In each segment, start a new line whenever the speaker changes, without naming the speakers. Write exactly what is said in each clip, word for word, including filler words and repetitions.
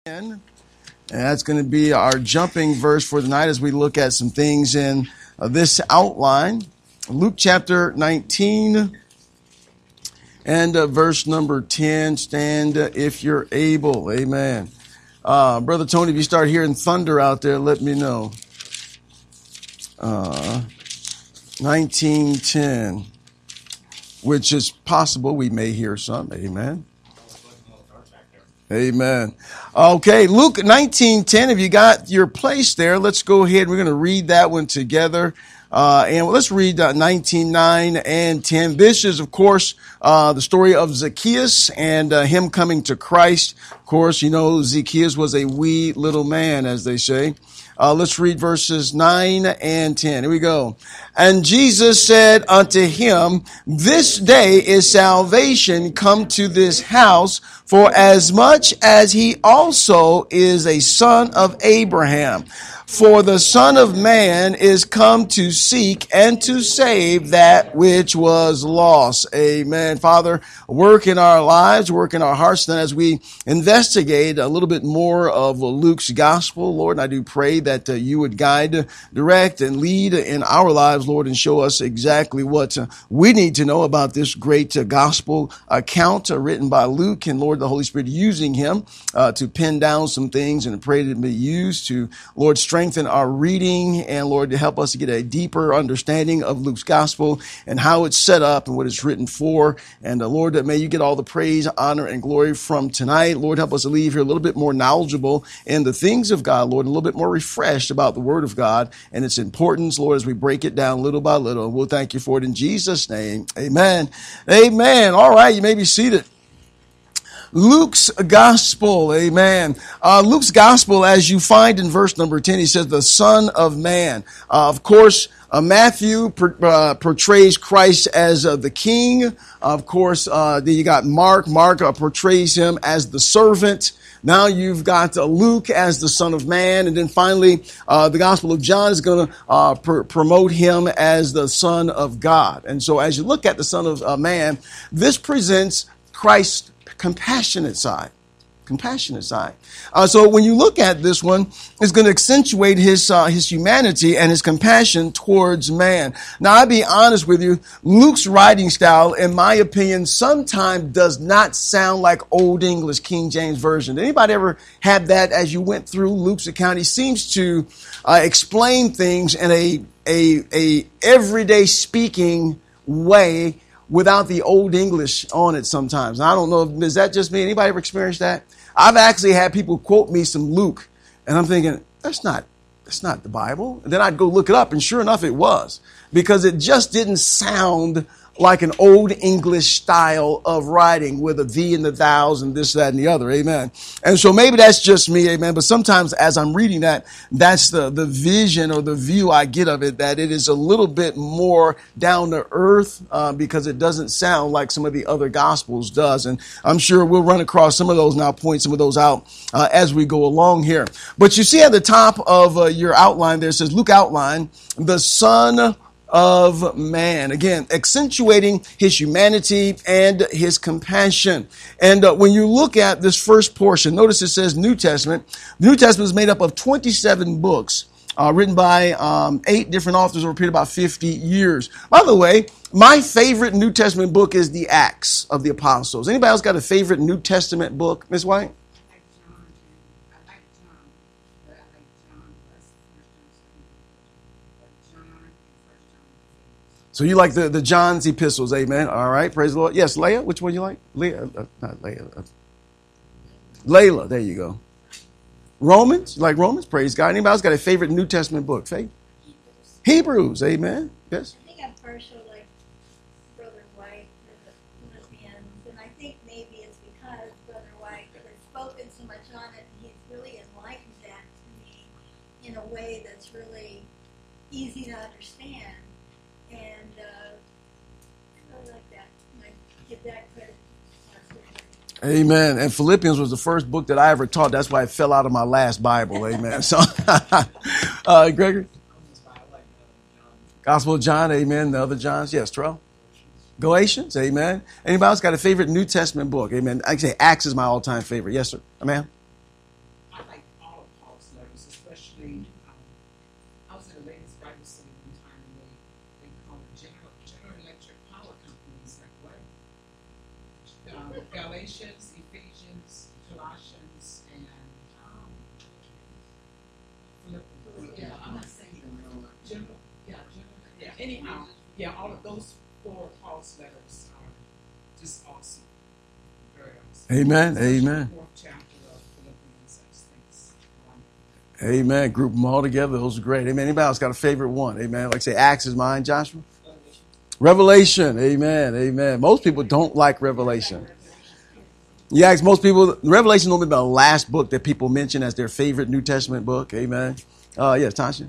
And that's going to be our jumping verse for tonight as we look at some things in uh, this outline. Luke chapter nineteen and uh, verse number ten. Stand uh, if you're able. Amen. Uh, Brother Tony, if you start hearing thunder out there, let me know. Uh, nineteen ten, which is possible we may hear some. Amen. Amen. Okay, Luke nineteen ten, if you got your place there, let's go ahead. We're going to read that one together. Uh, and let's read uh, nineteen nine and ten. This is, of course, uh, the story of Zacchaeus and uh, him coming to Christ. Of course, you know, Zacchaeus was a wee little man, as they say. Uh, let's read verses nine and ten. Here we go. And Jesus said unto him, this day is salvation come to this house, for as much as he also is a son of Abraham. For the Son of Man is come to seek and to save that which was lost. Amen. Father, work in our lives, work in our hearts then as we investigate a little bit more of Luke's gospel. Lord, and I do pray that uh, you would guide, direct, and lead in our lives, Lord, and show us exactly what uh, we need to know about this great uh, gospel account uh, written by Luke. And Lord, the Holy Spirit using him uh, to pin down some things, and pray that it be used to, Lord, strengthen Strengthen our reading, and Lord, to help us to get a deeper understanding of Luke's gospel and how it's set up and what it's written for. And uh, Lord, that may you get all the praise, honor, and glory from tonight. Lord, help us to leave here a little bit more knowledgeable in the things of God, Lord, and a little bit more refreshed about the Word of God and its importance, Lord, as we break it down little by little. We'll thank you for it in Jesus' name. Amen. Amen. All right, you may be seated. Luke's gospel, amen. Uh, Luke's gospel, as you find in verse number ten, he says, the Son of Man. Uh, of course, uh, Matthew per, uh, portrays Christ as uh, the King. Of course, uh, then you got Mark. Mark uh, portrays him as the servant. Now you've got uh, Luke as the Son of Man. And then finally, uh, the Gospel of John is going to uh, pr- promote him as the Son of God. And so as you look at the Son of uh, Man, this presents Christ's compassionate side, compassionate side. Uh, so when you look at this one, it's going to accentuate his uh, his humanity and his compassion towards man. Now, I'll be honest with you, Luke's writing style, in my opinion, sometimes does not sound like Old English King James Version. Did anybody ever have that as you went through Luke's account? He seems to uh, explain things in a a a everyday speaking way, without the Old English on it sometimes. I don't know, is that just me? Anybody ever experienced that? I've actually had people quote me some Luke, and I'm thinking, that's not, that's not the Bible. And then I'd go look it up, and sure enough, it was. Because it just didn't sound like an Old English style of writing with a thee and the thous and this, that, and the other. Amen. And so maybe that's just me. Amen. But sometimes as I'm reading that, that's the, the vision or the view I get of it, that it is a little bit more down to earth uh, because it doesn't sound like some of the other gospels does. And I'm sure we'll run across some of those and I'll point some of those out uh, as we go along here. But you see at the top of uh, your outline there, it says Luke outline, the Son of Man. Again, accentuating his humanity and his compassion. And uh, when you look at this first portion, notice it says New Testament. The New Testament is made up of twenty-seven books uh, written by um, eight different authors over a period of about fifty years. By the way, my favorite New Testament book is the Acts of the Apostles. Anybody else got a favorite New Testament book, Miz White? So you like the, the John's epistles, amen. All right, praise the Lord. Yes, Leah, which one you like? Leah, uh, not Leah. Uh, Layla, there you go. Romans, you like Romans? Praise God. Anybody else got a favorite New Testament book? Faith? Hebrews, Hebrews, amen. Yes.
I think I'm partial like Brother White or the Philippians, and I think maybe it's because Brother White has spoken so much on it, and he's really enlightened that to me in a way that's really easy to understand. And uh, I like that. I give that credit.
Amen. And Philippians was the first book that I ever taught. That's why it fell out of my last Bible. Amen. So, uh, Gregory? Gospel of John. Amen. The other Johns. Yes, Terrell? Galatians. Amen. Anybody else got a favorite New Testament book? Amen. I say Acts is my all-time favorite. Yes, sir. Amen.
accounts, especially, um, I was in a ladies' Bible study one time, and they, they call it General, General Electric Power Companies, like what? Um, Galatians, Ephesians, Colossians, and um, Philippians. Yeah, I'm not saying General, General, yeah, General, yeah, anyhow, yeah, all of those four Paul's letters are just awesome. Very awesome.
Amen.
Especially
Amen.
the fourth chapter of Philippians, I just think it's wonderful.
Amen. Group them all together. Those are great. Amen. Anybody else got a favorite one? Amen. Like say, Acts is mine, Joshua. Revelation. Amen. Amen. Most people don't like Revelation. You ask most people, Revelation is normally the last book that people mention as their favorite New Testament book. Amen. Uh, yes, Tasha.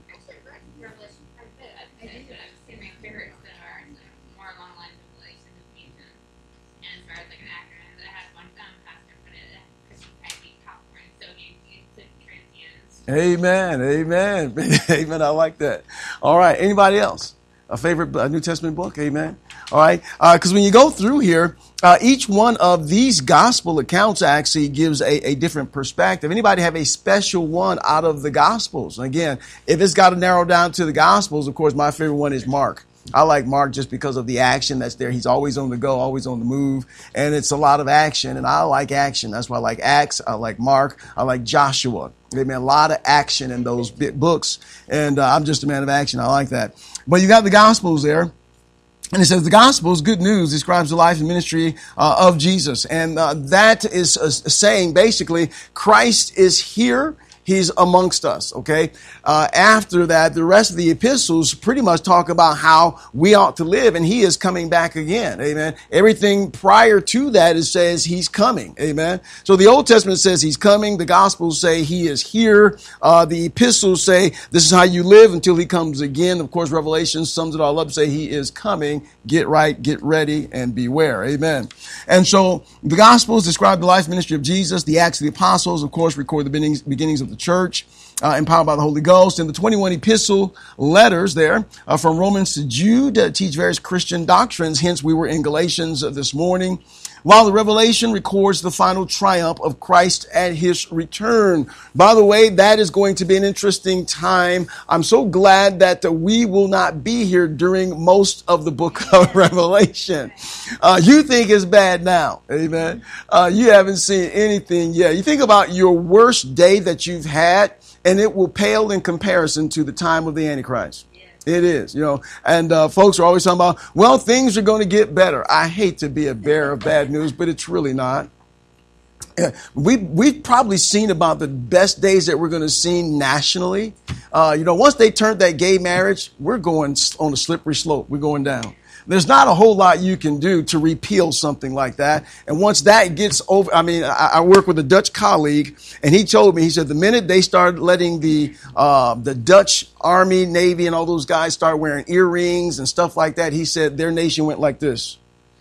Amen. Amen. Amen. I like that. All right. Anybody else? A favorite uh, New Testament book? Amen. All right. Because uh, when you go through here, uh, each one of these gospel accounts actually gives a, a different perspective. Anybody have a special one out of the gospels? And again, if it's got to narrow down to the gospels, of course, my favorite one is Mark. I like Mark just because of the action that's there. He's always on the go, always on the move, and it's a lot of action, and I like action. That's why I like Acts, I like Mark, I like Joshua. Amen. A lot of action in those books, and uh, I'm just a man of action. I like that. But you got the Gospels there. And it says the Gospels, good news, describes the life and ministry uh, of Jesus. And uh, that is uh, saying basically Christ is here. He's amongst us, okay? Uh, after that, the rest of the epistles pretty much talk about how we ought to live, and he is coming back again, amen? Everything prior to that it says he's coming, amen? So the Old Testament says he's coming. The Gospels say he is here. Uh, the epistles say this is how you live until he comes again. Of course, Revelation sums it all up, say he is coming. Get right, get ready, and beware, amen? And so the Gospels describe the life and ministry of Jesus. The Acts of the Apostles, of course, record the beginnings, beginnings of the church, uh, empowered by the Holy Ghost. And the twenty-one epistle letters there uh, from Romans to Jude uh, teach various Christian doctrines. Hence, we were in Galatians uh, this morning. While the Revelation records the final triumph of Christ at his return. By the way, that is going to be an interesting time. I'm so glad that uh, we will not be here during most of the book of Revelation. Uh, you think it's bad now. Amen. Uh, you haven't seen anything yet. You think about your worst day that you've had, and it will pale in comparison to the time of the Antichrist. It is, you know, and uh, folks are always talking about, well, things are going to get better. I hate to be a bearer of bad news, but it's really not. Yeah, we, we've probably seen about the best days that we're going to see nationally. Uh, you know, once they turned that gay marriage, we're going on a slippery slope. We're going down. There's not a whole lot you can do to repeal something like that. And once that gets over, I mean, I, I work with a Dutch colleague, and he told me, he said, the minute they started letting the uh, the Dutch Army, Navy, and all those guys start wearing earrings and stuff like that, he said their nation went like this.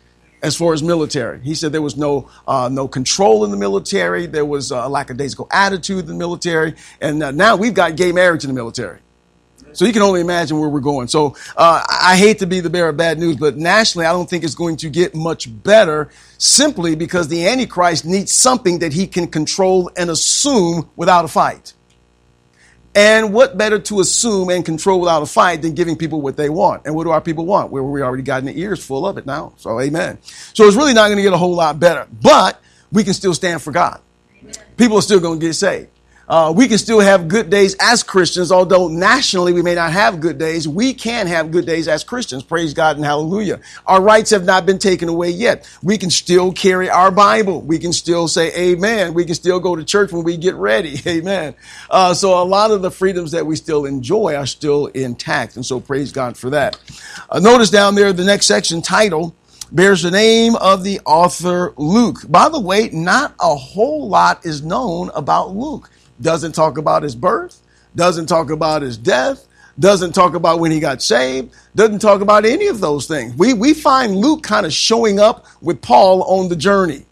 As far as military, he said there was no uh, no control in the military. There was a lackadaisical attitude in the military. And uh, now we've got gay marriage in the military. So you can only imagine where we're going. So uh, I hate to be the bearer of bad news, but nationally, I don't think it's going to get much better simply because the Antichrist needs something that he can control and assume without a fight. And what better to assume and control without a fight than giving people what they want? And what do our people want? Well, we already gotten the ears full of it now. So amen. So it's really not going to get a whole lot better, but we can still stand for God. Amen. People are still going to get saved. Uh, we can still have good days as Christians, although nationally we may not have good days. We can have good days as Christians. Praise God and hallelujah. Our rights have not been taken away yet. We can still carry our Bible. We can still say amen. We can still go to church when we get ready. Amen. Uh, so a lot of the freedoms that we still enjoy are still intact. And so praise God for that. Uh, notice down there, the next section title bears the name of the author Luke. By the way, not a whole lot is known about Luke. Doesn't talk about his birth, doesn't talk about his death, doesn't talk about when he got saved, doesn't talk about any of those things. We we find Luke kind of showing up with Paul on the journey.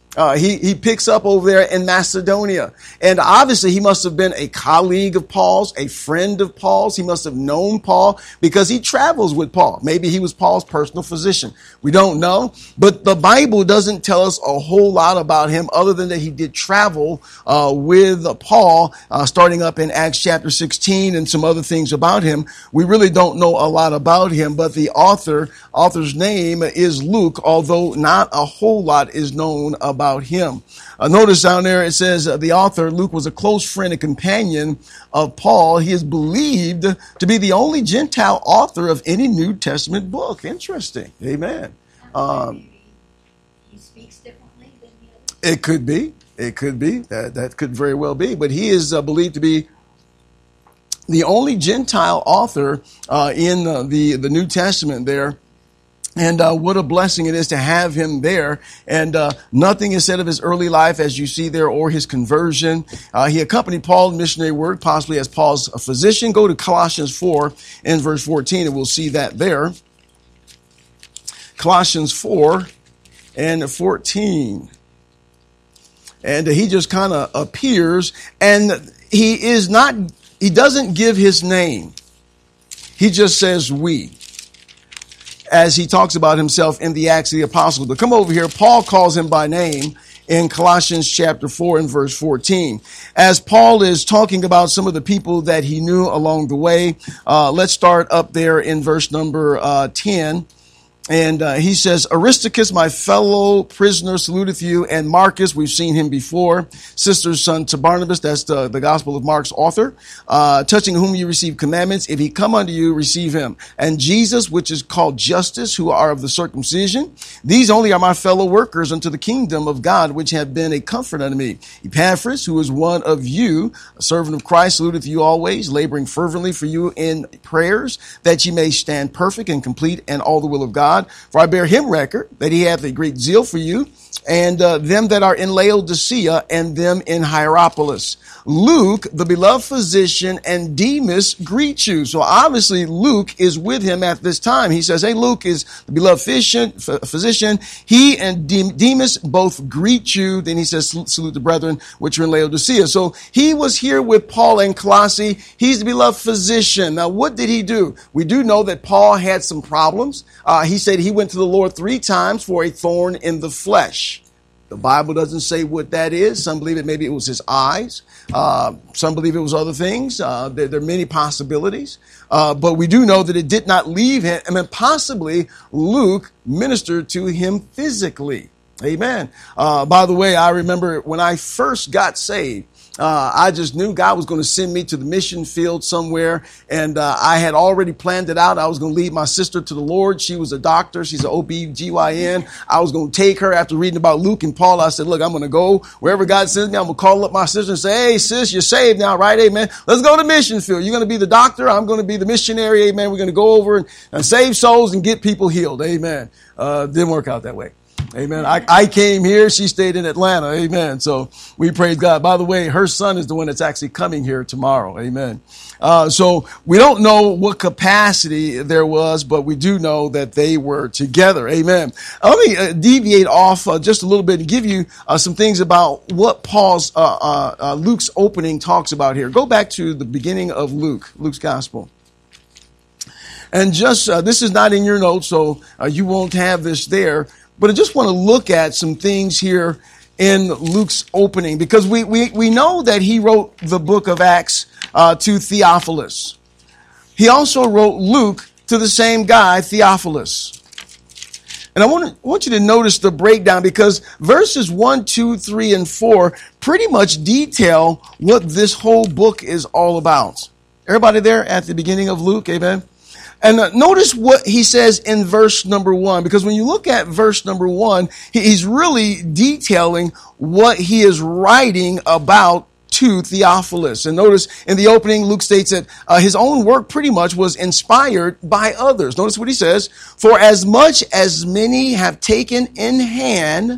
Uh, he, he picks up over there in Macedonia. And obviously he must have been a colleague of Paul's, a friend of Paul's. He must have known Paul because he travels with Paul. Maybe he was Paul's personal physician. We don't know. But the Bible doesn't tell us a whole lot about him other than that he did travel uh, with Paul, uh, starting up in Acts chapter sixteen and some other things about him. We really don't know a lot about him, but the author, author's name is Luke, although not a whole lot is known about about him. Uh, notice down there it says uh, the author, Luke, was a close friend and companion of Paul. He is believed to be the only Gentile author of any New Testament book. Interesting. Amen. Um,
he speaks differently than the others?
It could be. It could be. That, that could very well be. But he is uh, believed to be the only Gentile author uh, in uh, the, the New Testament there. And uh, what a blessing it is to have him there. And uh, nothing is said of his early life, as you see there, or his conversion. Uh, he accompanied Paul in missionary work, possibly as Paul's physician. Go to Colossians four and verse fourteen, and we'll see that there. Colossians four and fourteen. And he just kind of appears, and he is not, he doesn't give his name. He just says we, as he talks about himself in the Acts of the Apostles. But come over here. Paul calls him by name in Colossians chapter four and verse fourteen. As Paul is talking about some of the people that he knew along the way, uh, let's start up there in verse number uh, ten. And uh, he says, Aristarchus, my fellow prisoner, saluteth you, and Marcus, we've seen him before, sister's son to Barnabas, that's the, the Gospel of Mark's author, uh, touching whom you receive commandments. If he come unto you, receive him. And Jesus, which is called Justus, who are of the circumcision. These only are my fellow workers unto the kingdom of God, which have been a comfort unto me. Epaphras, who is one of you, a servant of Christ, saluteth you always, laboring fervently for you in prayers, that ye may stand perfect and complete in all the will of God. For I bear him record that he hath a great zeal for you, and uh, them that are in Laodicea, and them in Hierapolis. Luke, the beloved physician, and Demas greet you. So obviously Luke is with him at this time. He says, hey, Luke is the beloved physician. He and Demas both greet you. Then he says, salute the brethren which are in Laodicea. So he was here with Paul in Colossae. He's the beloved physician. Now, what did he do? We do know that Paul had some problems. Uh, he said he went to the Lord three times for a thorn in the flesh. The Bible doesn't say what that is. Some believe it maybe it was his eyes. Uh, some believe it was other things. Uh, there, there are many possibilities. Uh, but we do know that it did not leave him. I mean, possibly Luke ministered to him physically. Amen. Uh, by the way, I remember when I first got saved, Uh, I just knew God was going to send me to the mission field somewhere. And uh, I had already planned it out. I was going to lead my sister to the Lord. She was a doctor. She's an O B G Y N. I was going to take her after reading about Luke and Paul. I said, look, I'm going to go wherever God sends me. I'm going to call up my sister and say, hey, sis, you're saved now, right? Amen. Let's go to the mission field. You're going to be the doctor. I'm going to be the missionary. Amen. We're going to go over and, and save souls and get people healed. Amen. Uh, didn't work out that way. Amen. I, I came here. She stayed in Atlanta. Amen. So we praise God. By the way, her son is the one that's actually coming here tomorrow. Amen. Uh, so we don't know what capacity there was, but we do know that they were together. Amen. Uh, let me uh, deviate off uh, just a little bit and give you uh, some things about what Paul's, uh, uh, uh, Luke's opening talks about here. Go back to the beginning of Luke, Luke's gospel. And just, uh, this is not in your notes, so uh, you won't have this there. But I just want to look at some things here in Luke's opening, because we, we, we know that he wrote the book of Acts uh, to Theophilus. He also wrote Luke to the same guy, Theophilus. And I want, to, want you to notice the breakdown, because verses one, two, three, and four pretty much detail what this whole book is all about. Everybody there at the beginning of Luke, amen? And uh, notice what he says in verse number one, because when you look at verse number one, he, he's really detailing what he is writing about to Theophilus. And notice in the opening, Luke states that uh, his own work pretty much was inspired by others. Notice what he says, for as much as many have taken in hand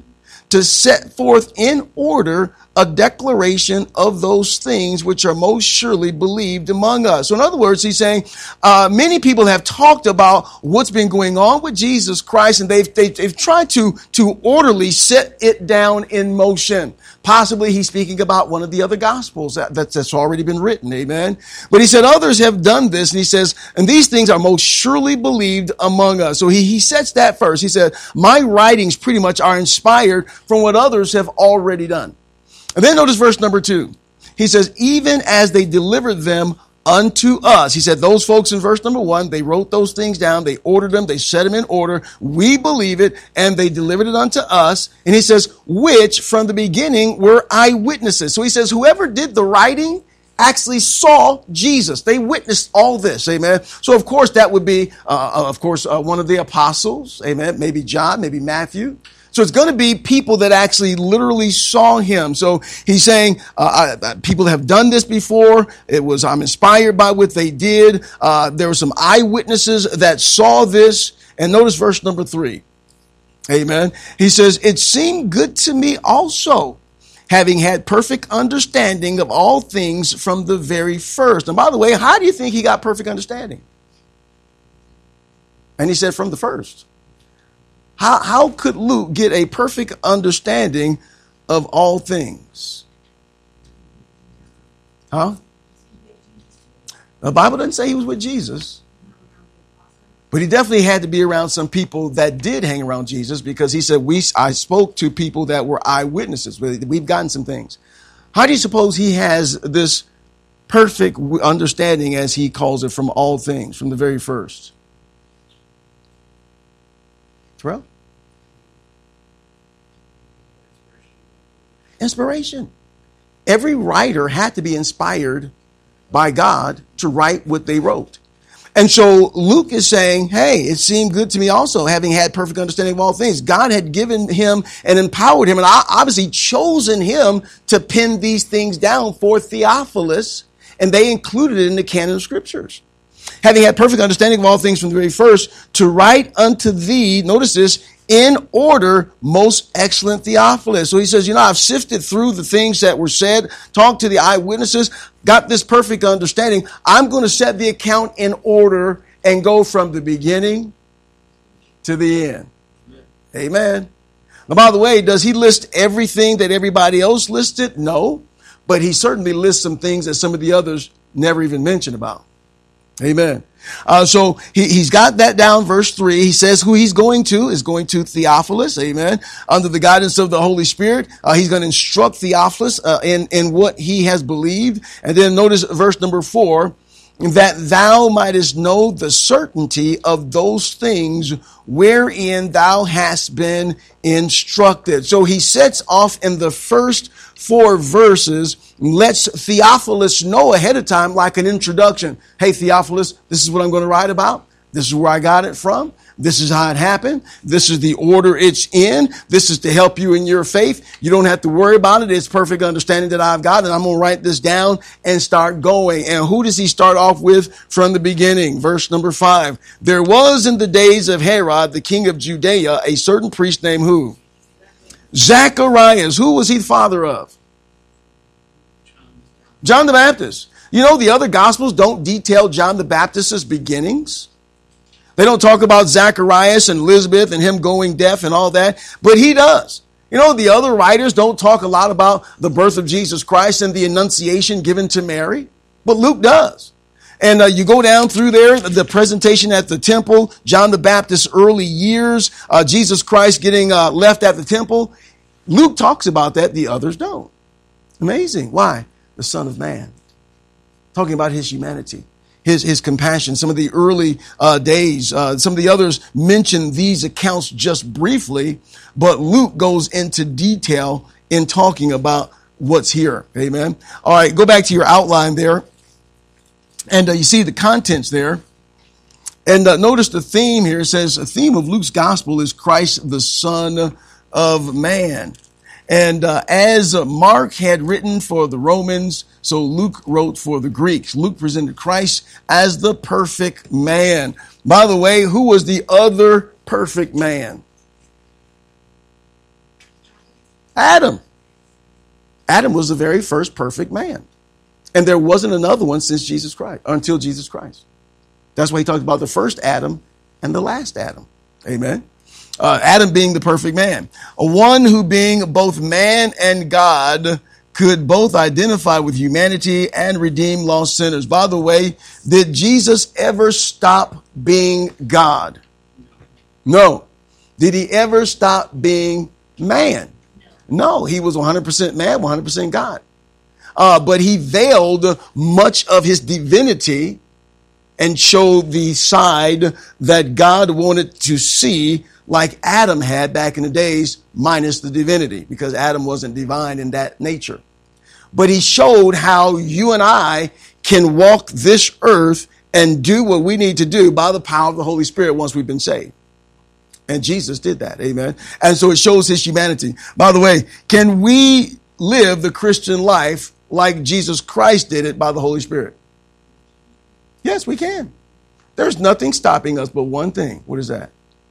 to set forth in order a declaration of those things which are most surely believed among us. So in other words, he's saying uh, many people have talked about what's been going on with Jesus Christ, and they've, they've, they've tried to, to orderly set it down in motion. Possibly he's speaking about one of the other gospels that, that's, that's already been written. Amen. But he said others have done this, and he says, and these things are most surely believed among us. So he, he sets that first. He said, my writings pretty much are inspired from what others have already done. And then notice verse number two. He says, even as they delivered them unto us. He said, those folks in verse number one, they wrote those things down. They ordered them. They set them in order. We believe it, and they delivered it unto us. And he says, which from the beginning were eyewitnesses. So he says, whoever did the writing actually saw Jesus. They witnessed all this. Amen. So of course that would be, uh, of course, uh, one of the apostles. Amen. Maybe John, maybe Matthew. So it's going to be people that actually literally saw him. So he's saying, uh, I, people have done this before. It was, I'm inspired by what they did. Uh, there were some eyewitnesses that saw this. And notice verse number three. Amen. He says, it seemed good to me also, having had perfect understanding of all things from the very first. And by the way, how do you think he got perfect understanding? And he said, from the first. How, how could Luke get a perfect understanding of all things? Huh? The Bible doesn't say he was with Jesus. But he definitely had to be around some people that did hang around Jesus, because he said, "We I spoke to people that were eyewitnesses. We've gotten some things." How do you suppose he has this perfect understanding, as he calls it, from all things, from the very first? Terrell? Inspiration. Every writer had to be inspired by God to write what they wrote. And so Luke is saying, hey, it seemed good to me also, having had perfect understanding of all things. God had given him and empowered him, and obviously chosen him to pen these things down for Theophilus, and they included it in the canon of scriptures. Having had perfect understanding of all things from the very first, to write unto thee, notice this, in order, most excellent Theophilus. So he says, you know, I've sifted through the things that were said, talked to the eyewitnesses, got this perfect understanding. I'm going to set the account in order and go from the beginning to the end. Amen. Now, by the way, does he list everything that everybody else listed? No, but he certainly lists some things that some of the others never even mentioned about. Amen. Uh, so he, he's got that down, verse three. He says who he's going to is going to Theophilus. Amen. Under the guidance of the Holy Spirit, uh, he's going to instruct Theophilus uh, in, in what he has believed. And then notice verse number four, that thou mightest know the certainty of those things wherein thou hast been instructed. So he sets off in the first four verses, lets Theophilus know ahead of time, like an introduction. Hey, Theophilus, this is what I'm going to write about. This is where I got it from. This is how it happened. This is the order it's in. This is to help you in your faith. You don't have to worry about it. It's perfect understanding that I've got, and I'm going to write this down and start going. And who does he start off with from the beginning? Verse number five. There was in the days of Herod, the king of Judea, a certain priest named who? Zacharias. Who was he the father of? John the Baptist. You know, the other gospels don't detail John the Baptist's beginnings. They don't talk about Zacharias and Elizabeth and him going deaf and all that, but he does. You know, the other writers don't talk a lot about the birth of Jesus Christ and the annunciation given to Mary, but Luke does. And uh, you go down through there, the presentation at the temple, John the Baptist's early years, uh, Jesus Christ getting uh, left at the temple. Luke talks about that. The others don't. Amazing. Why? The Son of Man. Talking about his humanity, his, his compassion. Some of the early uh, days, uh, some of the others mention these accounts just briefly, but Luke goes into detail in talking about what's here. Amen. All right, go back to your outline there. And uh, you see the contents there. And uh, notice the theme here. It says the theme of Luke's gospel is Christ, the Son of Man. And uh, as uh, Mark had written for the Romans, so Luke wrote for the Greeks. Luke presented Christ as the perfect man. By the way, who was the other perfect man? Adam. Adam was the very first perfect man. And there wasn't another one since Jesus Christ, or until Jesus Christ. That's why he talked about the first Adam and the last Adam. Amen. Uh, Adam being the perfect man. A one who being both man and God could both identify with humanity and redeem lost sinners. By the way, did Jesus ever stop being God? No. Did he ever stop being man? No, he was one hundred percent man, one hundred percent God. Uh, but he veiled much of his divinity and showed the side that God wanted to see, like Adam had back in the days, minus the divinity, because Adam wasn't divine in that nature. But he showed how you and I can walk this earth and do what we need to do by the power of the Holy Spirit once we've been saved. And Jesus did that. Amen. And so it shows his humanity. By the way, can we live the Christian life like Jesus Christ did it by the Holy Spirit? Yes, we can. There's nothing stopping us but one thing. What is that?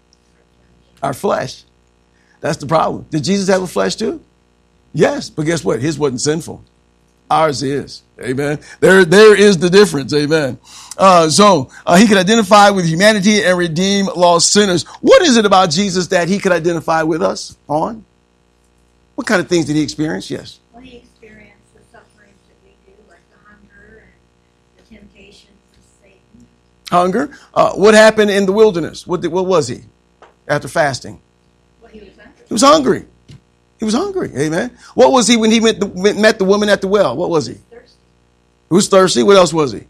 Our flesh. That's the problem. Did Jesus have a flesh too? Yes, but guess what? His wasn't sinful. Ours is. Amen. There, there is the difference. Amen. Uh, so uh, he could identify with humanity and redeem lost sinners. What is it about Jesus that he could identify with us on? What kind of things did he experience? Yes.
Well, he experienced the sufferings that we do, like the hunger and the temptations of Satan.
Hunger. Uh, what happened in the wilderness? What, did, what was he after fasting?
Well, he was hungry.
He was hungry. He was hungry. Amen. What was he when he went to, met the woman at the well? What was he?
Thirsty.
He was thirsty. What else was he?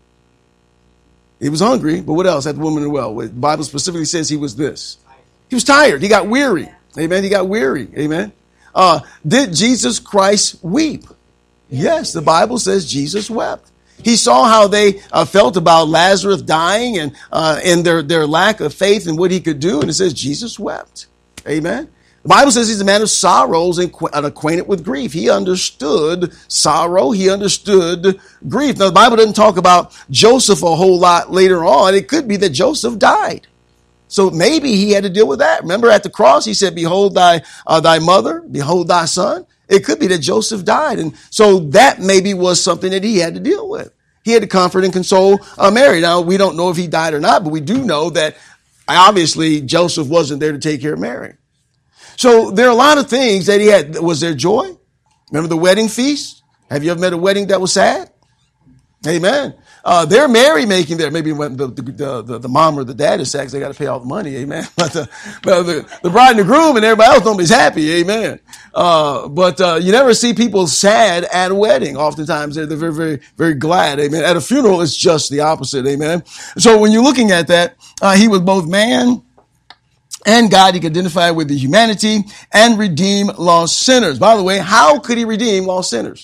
He was hungry, but what else at the woman at the well? The Bible specifically says he was this. He was tired. He got weary. Amen. He got weary. Amen. Uh, did Jesus Christ weep? Yes. The Bible says Jesus wept. He saw how they uh, felt about Lazarus dying and, uh, and their, their lack of faith in what he could do. And it says Jesus wept. Amen. The Bible says he's a man of sorrows and acquainted with grief. He understood sorrow. He understood grief. Now, the Bible doesn't talk about Joseph a whole lot later on. It could be that Joseph died. So maybe he had to deal with that. Remember at the cross, he said, behold thy, uh, thy mother, behold thy son. It could be that Joseph died. And so that maybe was something that he had to deal with. He had to comfort and console uh, Mary. Now, we don't know if he died or not, but we do know that obviously Joseph wasn't there to take care of Mary. So there are a lot of things that he had. Was there joy? Remember the wedding feast? Have you ever met a wedding that was sad? Amen. Uh, they're merrymaking there. Maybe when the, the, the, the mom or the dad is sad because they got to pay all the money. Amen. But, the, but the, the bride and the groom and everybody else nobody's happy. Amen. Uh, but uh, you never see people sad at a wedding. Oftentimes they're, they're very, very, very glad. Amen. At a funeral, it's just the opposite. Amen. So when you're looking at that, uh, he was both man and God. He could identify with the humanity and redeem lost sinners. By the way, how could he redeem lost sinners?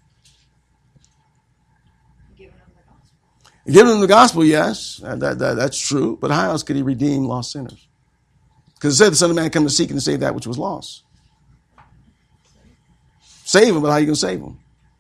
Giving them the gospel.
Giving them the gospel, yes, that, that, that, that's true. But how else could he redeem lost sinners? Because it said the Son of Man come to seek and to save that which was lost. Save them, but how are you going to save them?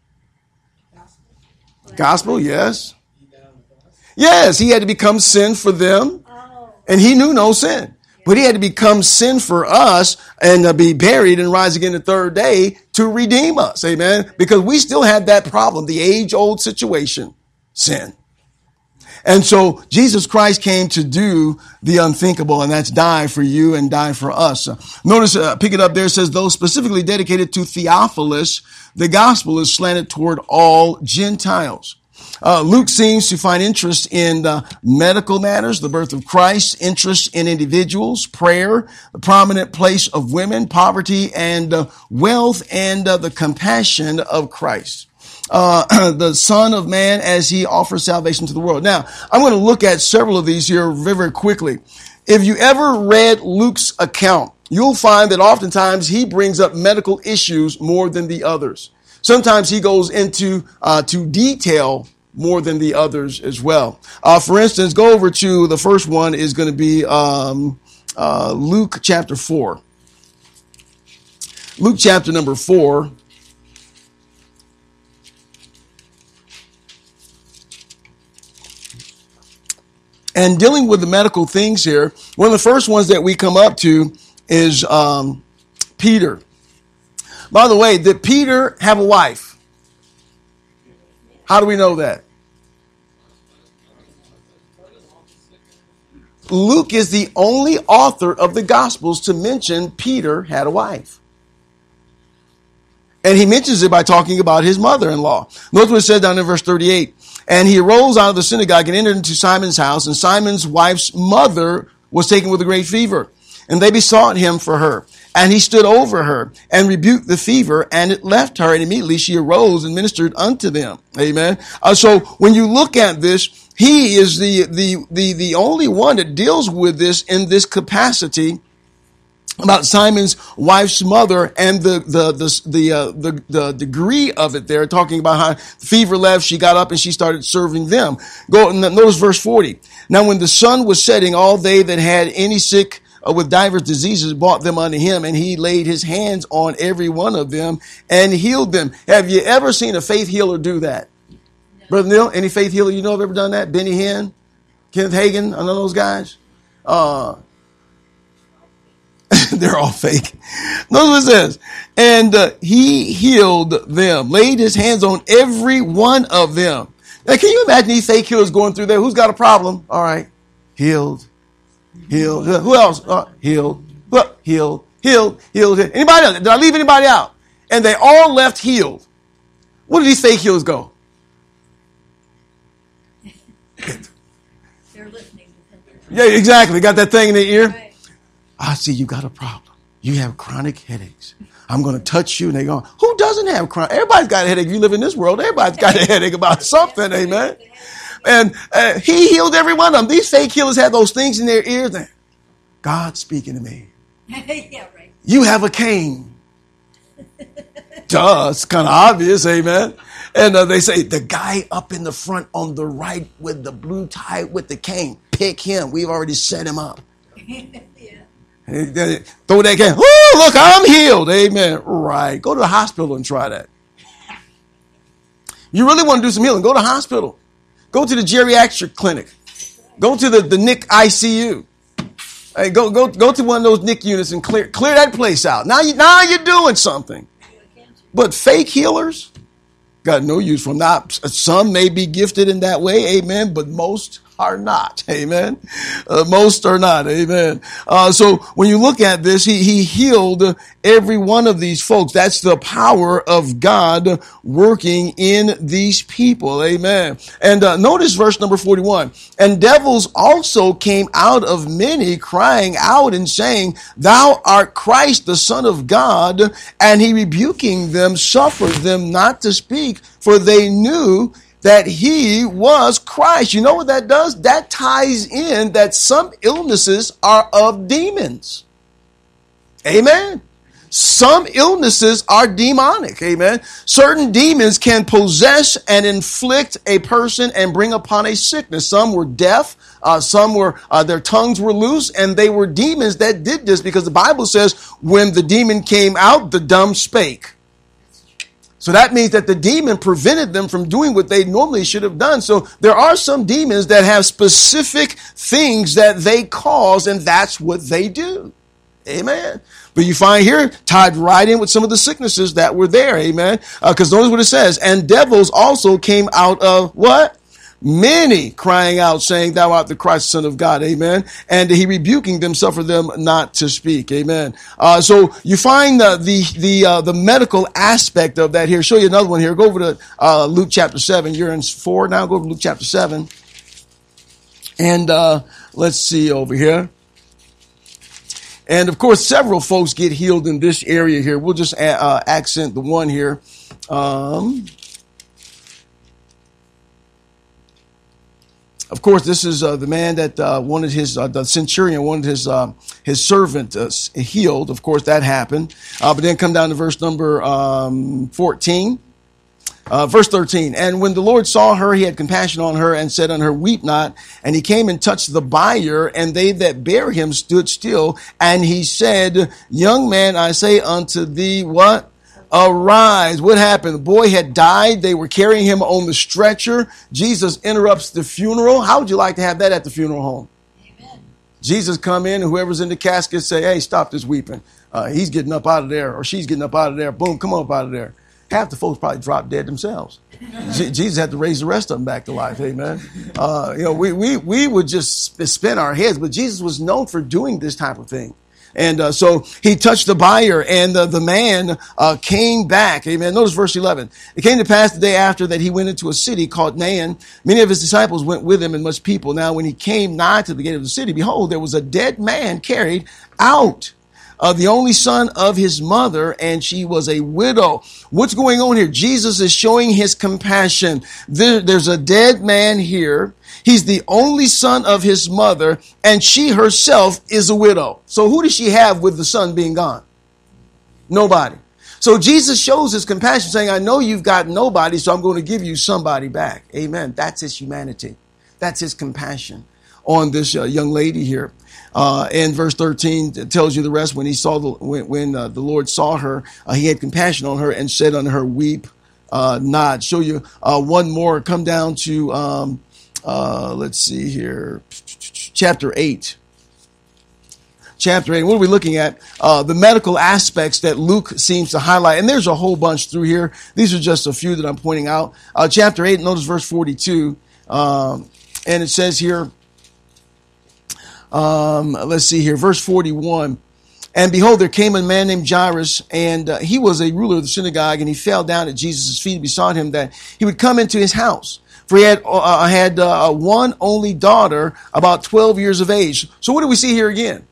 Gospel, gospel yes. Yes, he had to become sin for them,
Oh.
and he knew no sin. But he had to become sin for us and uh, be buried and rise again the third day to redeem us. Amen. Because we still have that problem, the age old situation, sin. And so Jesus Christ came to do the unthinkable, and that's die for you and die for us. Uh, notice, uh, pick it up there. It says, those specifically dedicated to Theophilus, the gospel is slanted toward all Gentiles. Uh, Luke seems to find interest in uh, medical matters, the birth of Christ, interest in individuals, prayer, the prominent place of women, poverty and uh, wealth, and uh, the compassion of Christ. Uh, the Son of Man as he offers salvation to the world. Now, I'm going to look at several of these here very, very quickly. If you ever read Luke's account, you'll find that oftentimes he brings up medical issues more than the others. Sometimes he goes into uh, to detail more than the others as well. Uh, for instance, go over to the first one is going to be um, uh, Luke chapter four. Luke chapter number four. And dealing with the medical things here, one of the first ones that we come up to is um, Peter. By the way, did Peter have a wife? How do we know that? Luke is the only author of the Gospels to mention Peter had a wife. And he mentions it by talking about his mother-in-law. Notice what it said down in verse thirty-eight. And he arose out of the synagogue and entered into Simon's house. And Simon's wife's mother was taken with a great fever. And they besought him for her. And he stood over her and rebuked the fever, and it left her. And immediately she arose and ministered unto them. Amen. Uh, so when you look at this, he is the, the, the, the only one that deals with this in this capacity about Simon's wife's mother and the the the the, uh, the the degree of it there, talking about how the fever left, she got up and she started serving them. Go and notice verse forty. Now when the sun was setting, all they that had any sick uh, with divers diseases brought them unto him, and he laid his hands on every one of them and healed them. Have you ever seen a faith healer do that? No. Brother Neil, any faith healer you know have ever done that? Benny Hinn, Kenneth Hagin, I know those guys. Uh, They're all fake. Notice what it says. And uh, he healed them, laid his hands on every one of them. Now, can you imagine these fake healers going through there? Who's got a problem? All right. Healed. Healed. Who else? Uh, healed. What? Healed. Healed. Healed. Anybody else? Did I leave anybody out? And they all left healed. Where did these fake healers go?
They're listening to them.
Yeah, exactly. Got that thing in their ear.
Right.
I see you got a problem. You have chronic headaches. I'm going to touch you. And they go, who doesn't have chronic? Everybody's got a headache. You live in this world. Everybody's got a headache about something. Amen. And uh, he healed every one of them. These fake healers have those things in their ears. And God's speaking to me.
Yeah, right.
You have a cane. Duh, it's kind of obvious. Amen. And uh, they say, the guy up in the front on the right with the blue tie with the cane, pick him. We've already set him up.
Yeah.
Throw that cane. Oh, look, I'm healed. Amen. Right. Go to the hospital and try that. You really want to do some healing? Go to the hospital. Go to the geriatric clinic. Go to the, the N I C I C U. Hey, go go go to one of those N I C units and clear clear that place out. Now you now you're doing something. But fake healers got no use for them. Now, some may be gifted in that way, amen, but most are not, amen. Uh, most are not, amen. Uh, so when you look at this, he, he healed every one of these folks. That's the power of God working in these people, amen. And uh, notice verse number forty-one. And devils also came out of many, crying out and saying, Thou art Christ, the Son of God. And he rebuking them, suffered them not to speak, for they knew that he was Christ. You know what that does? That ties in that some illnesses are of demons. Amen. Some illnesses are demonic. Amen. Certain demons can possess and inflict a person and bring upon a sickness. Some were deaf. Uh, some were, uh, their tongues were loose, and they were demons that did this, because the Bible says when the demon came out, the dumb spake. So that means that the demon prevented them from doing what they normally should have done. So there are some demons that have specific things that they cause, and that's what they do. Amen. But you find here tied right in with some of the sicknesses that were there. Amen. Because uh, notice what it says. And devils also came out of what? Many, crying out, saying, Thou art the Christ, Son of God. Amen. And he rebuking them, suffer them not to speak. Amen. Uh, so you find uh, the the uh, the medical aspect of that here. Show you another one here. Go over to uh, Luke chapter seven. You're in four now. Go over to Luke chapter seven. And uh, let's see over here. And of course, several folks get healed in this area here. We'll just uh, accent the one here. Um, Of course, this is uh, the man that uh, wanted his, uh, the centurion wanted his uh, his servant uh, healed. Of course, that happened. Uh, but then come down to verse number um, fourteen. Uh, verse thirteen. And when the Lord saw her, he had compassion on her and said unto her, Weep not. And he came and touched the bier, and they that bare him stood still. And he said, Young man, I say unto thee, what? Arise. What happened? The boy had died. They were carrying him on the stretcher. Jesus interrupts the funeral. How would you like to have that at the funeral home?
Amen.
Jesus come in and whoever's in the casket say, hey, stop this weeping. Uh, he's getting up out of there or she's getting up out of there. Boom, come up out of there. Half the folks probably dropped dead themselves. G- Jesus had to raise the rest of them back to life. Amen. Uh, you know, we, we, we would just spin our heads, but Jesus was known for doing this type of thing. And uh, so he touched the buyer, and uh, the man uh, came back. Amen. Notice verse eleven. It came to pass the day after that he went into a city called Nain. Many of his disciples went with him, and much people. Now when he came nigh to the gate of the city, behold, there was a dead man carried out, Uh, the only son of his mother, and she was a widow. What's going on here? Jesus is showing his compassion. There, there's a dead man here. He's the only son of his mother, and she herself is a widow. So who does she have with the son being gone? Nobody. So Jesus shows his compassion, saying, I know you've got nobody, so I'm going to give you somebody back. Amen. That's his humanity. That's his compassion on this uh, young lady here. Uh, and verse thirteen tells you the rest. When he saw the, when, when uh, the Lord saw her, uh, he had compassion on her and said unto her, weep uh, not. Show you uh, one more. Come down to, um, uh, let's see here, chapter eight. Chapter eight. What are we looking at? Uh, the medical aspects that Luke seems to highlight. And there's a whole bunch through here. These are just a few that I'm pointing out. Uh, chapter eight, notice verse forty-two. Um, and it says here, Um, let's see here, verse forty-one. And behold, there came a man named Jairus, and uh, he was a ruler of the synagogue, and he fell down at Jesus' feet and besought him that he would come into his house. For he had, uh, had uh, one only daughter, about twelve years of age. So what do we see here again?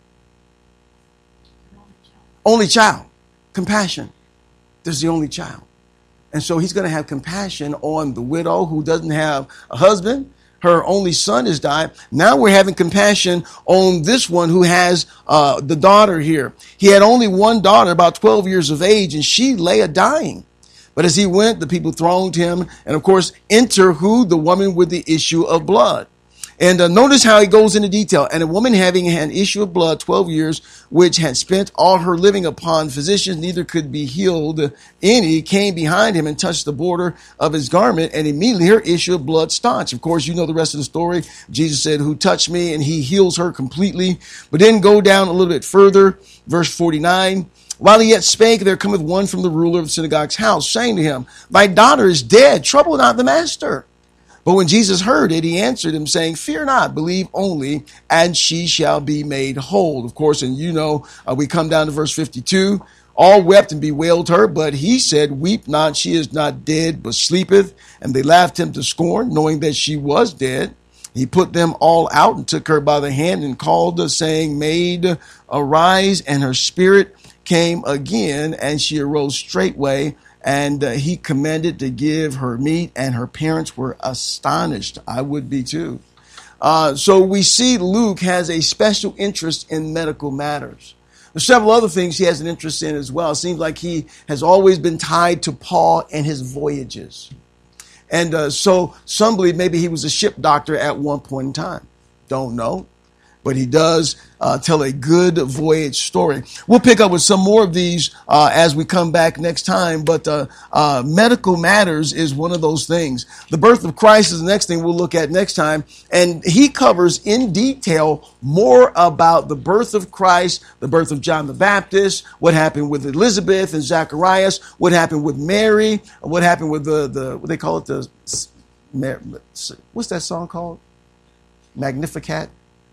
Only child. Compassion. There's the only child. And so he's going to have compassion on the widow who doesn't have a husband. Her only son has died. Now we're having compassion on this one who has uh, the daughter here. He had only one daughter, about twelve years of age, and she lay a dying. But as he went, the people thronged him. And of course, enter who? The woman with the issue of blood. And uh, notice how he goes into detail. And a woman having an issue of blood twelve years, which had spent all her living upon physicians, neither could be healed any, came behind him and touched the border of his garment, and immediately her issue of blood staunched. Of course, you know the rest of the story. Jesus said, who touched me? And he heals her completely. But then go down a little bit further, verse forty-nine. While he yet spake, there cometh one from the ruler of the synagogue's house, saying to him, thy daughter is dead, trouble not the master. But when Jesus heard it, he answered him, saying, fear not, believe only, and she shall be made whole. Of course, and you know, uh, we come down to verse fifty-two. All wept and bewailed her, but he said, weep not, she is not dead, but sleepeth. And they laughed him to scorn, knowing that she was dead. He put them all out and took her by the hand and called her, saying, Maid, arise. And her spirit came again, and she arose straightway. And uh, he commanded to give her meat, and her parents were astonished. I would be too. Uh, so we see Luke has a special interest in medical matters. There's several other things he has an interest in as well. It seems like he has always been tied to Paul and his voyages. And uh, so some believe maybe he was a ship doctor at one point in time. Don't know. But he does uh, tell a good voyage story. We'll pick up with some more of these uh, as we come back next time. But uh, uh, medical matters is one of those things. The birth of Christ is the next thing we'll look at next time. And he covers in detail more about the birth of Christ, the birth of John the Baptist, what happened with Elizabeth and Zacharias, what happened with Mary, what happened with the, the what they call it, the, what's that song called? Magnificat?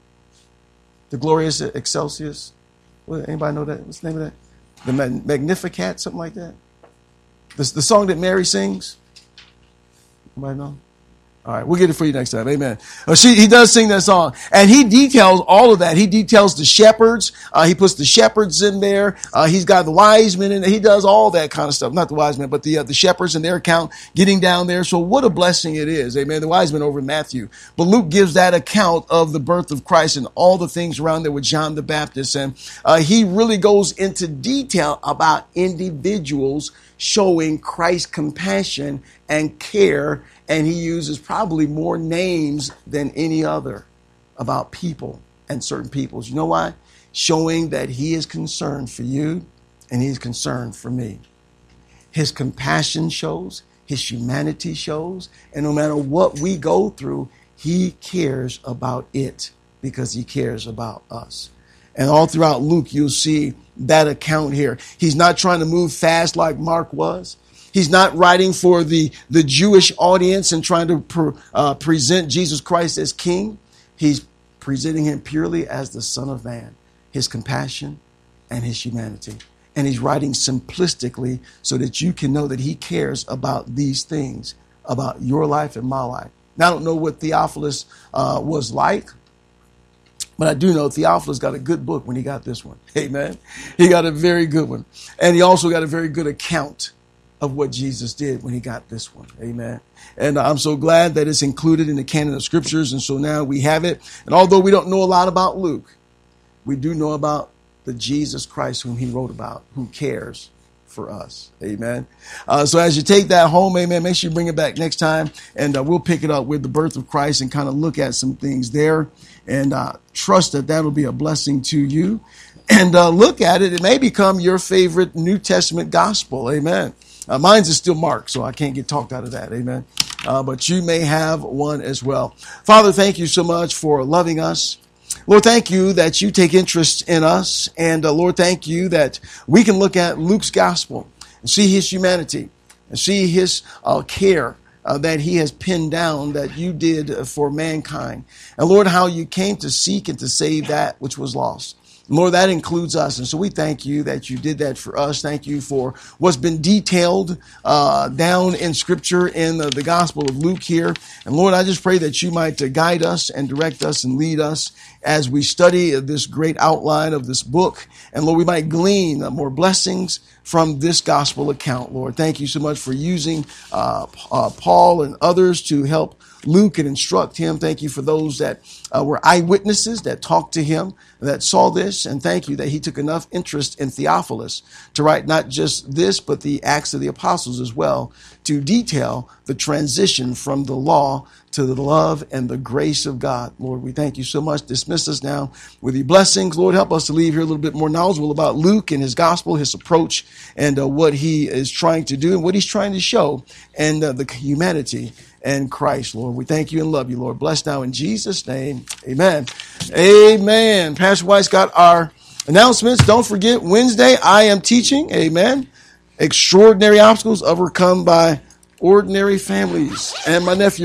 The Glorious Excelsius. What, anybody know that? What's the name of that? The Magnificat, something like that. The, the song that Mary sings. Anybody know? All right, we'll get it for you next time. Amen. Uh, she, he does sing that song. And he details all of that. He details the shepherds. Uh, he puts the shepherds in there. Uh, he's got the wise men in there. He does all that kind of stuff. Not the wise men, but the uh, the shepherds and their account getting down there. So what a blessing it is. Amen. The wise men over in Matthew. But Luke gives that account of the birth of Christ and all the things around there with John the Baptist. And uh, he really goes into detail about individuals showing Christ's compassion and care. And he uses probably more names than any other about people and certain peoples. You know why? Showing that he is concerned for you and he's concerned for me. His compassion shows, his humanity shows, and no matter what we go through, he cares about it because he cares about us. And all throughout Luke, you'll see that account here. He's not trying to move fast like Mark was. He's not writing for the, the Jewish audience and trying to pre, uh, present Jesus Christ as king. He's presenting him purely as the Son of Man, his compassion and his humanity. And he's writing simplistically so that you can know that he cares about these things, about your life and my life. Now, I don't know what Theophilus uh, was like, but I do know Theophilus got a good book when he got this one. Amen. He got a very good one. And he also got a very good account of what Jesus did when he got this one. Amen. And I'm so glad that it's included in the canon of scriptures. And so now we have it. And although we don't know a lot about Luke, we do know about the Jesus Christ whom he wrote about, who cares for us. Amen. Uh, so as you take that home, amen, make sure you bring it back next time. And uh, we'll pick it up with the birth of Christ and kind of look at some things there. And uh, trust that that'll be a blessing to you. And uh, look at it. It may become your favorite New Testament gospel. Amen. Uh, mine's is still Mark, so I can't get talked out of that. Amen. Uh, but you may have one as well. Father, thank you so much for loving us. Lord, thank you that you take interest in us. And uh, Lord, thank you that we can look at Luke's gospel and see his humanity and see his uh, care uh, that he has pinned down that you did for mankind. And Lord, how you came to seek and to save that which was lost. Lord, that includes us. And so we thank you that you did that for us. Thank you for what's been detailed uh, down in Scripture in the, the Gospel of Luke here. And Lord, I just pray that you might uh, guide us and direct us and lead us as we study this great outline of this book. And Lord, we might glean uh, more blessings from this gospel account, Lord. Thank you so much for using uh, uh, Paul and others to help Luke and instruct him. Thank you for those that uh, were eyewitnesses that talked to him, that saw this. And thank you that he took enough interest in Theophilus to write not just this, but the Acts of the Apostles as well, to detail the transition from the law to the love and the grace of God. Lord, we thank you so much. Dismiss us now with your blessings. Lord, help us to leave here a little bit more knowledgeable about Luke and his gospel, his approach, and uh, what he is trying to do and what he's trying to show, and uh, the humanity and Christ, Lord. We thank you and love you, Lord. Bless now in Jesus' name. Amen. Amen. Pastor White's got our announcements. Don't forget, Wednesday, I am teaching. Amen. Extraordinary obstacles overcome by ordinary families. And my nephew